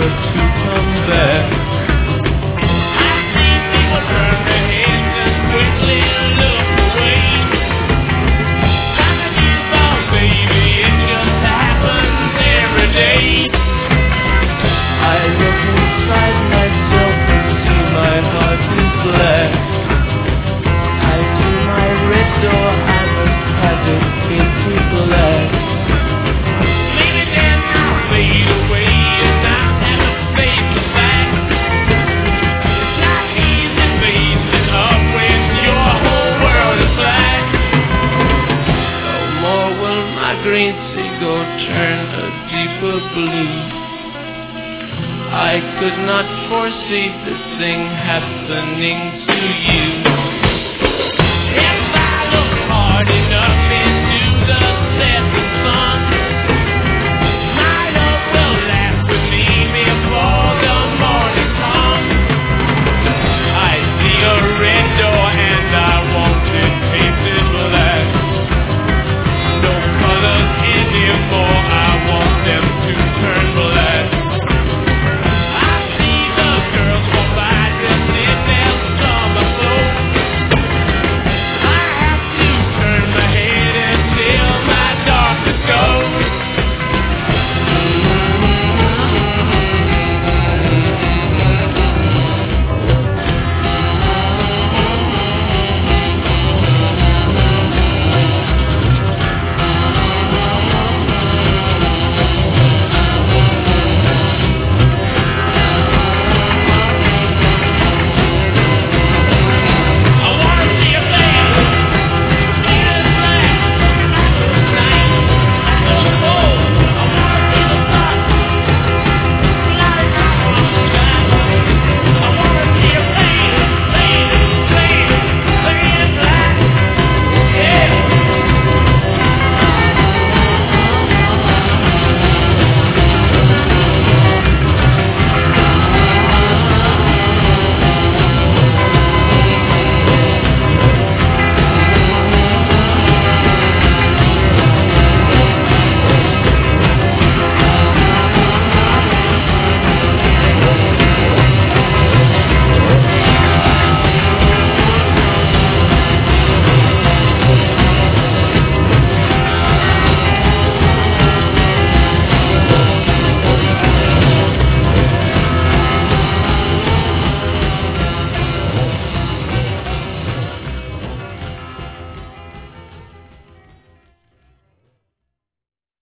never to come back. I see people turn their heads and quickly look away. Like a newborn baby, it just happens every day. I look inside myself and see my heart is black. I do my red door, I must have it into black. Maybe then I'll fade away and I'll never face the fact. It's not easy facing up when your whole world is black. No more will my green seagull turn a deeper blue. I could not foresee this thing happening to you.